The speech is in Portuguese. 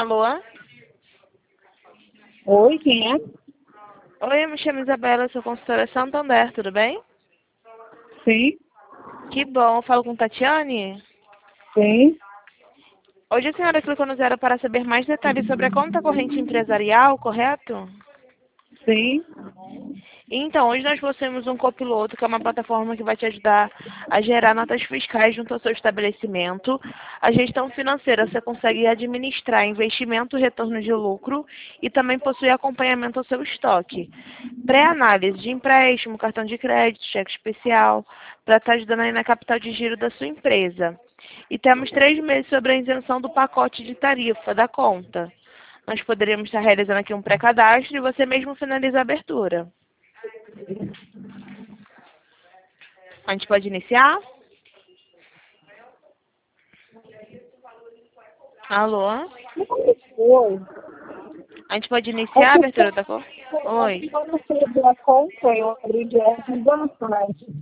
Alô? Oi, quem é? Oi, eu me chamo Isabela, sou consultora Santander, tudo bem? Sim, Que bom, falo com Tatiane. sim. Hoje a senhora clicou no zero para saber mais detalhes sobre a conta corrente empresarial, correto? Sim. Então, hoje nós possuímos um copiloto, que é uma plataforma que vai te ajudar a gerar notas fiscais junto ao seu estabelecimento. A gestão financeira, você consegue administrar investimento, retorno de lucro e também possui acompanhamento ao seu estoque. Pré-análise de empréstimo, cartão de crédito, cheque especial, para estar ajudando aí na capital de giro da sua empresa. E temos 3 meses sobre a isenção do pacote de tarifa da conta. Nós poderíamos estar realizando aqui um pré-cadastro e você mesmo finaliza a abertura. A gente pode iniciar? Alô? Oi. A gente pode É iniciar a que abertura da conta? Oi. eu não sei da conta, eu abri de bastante.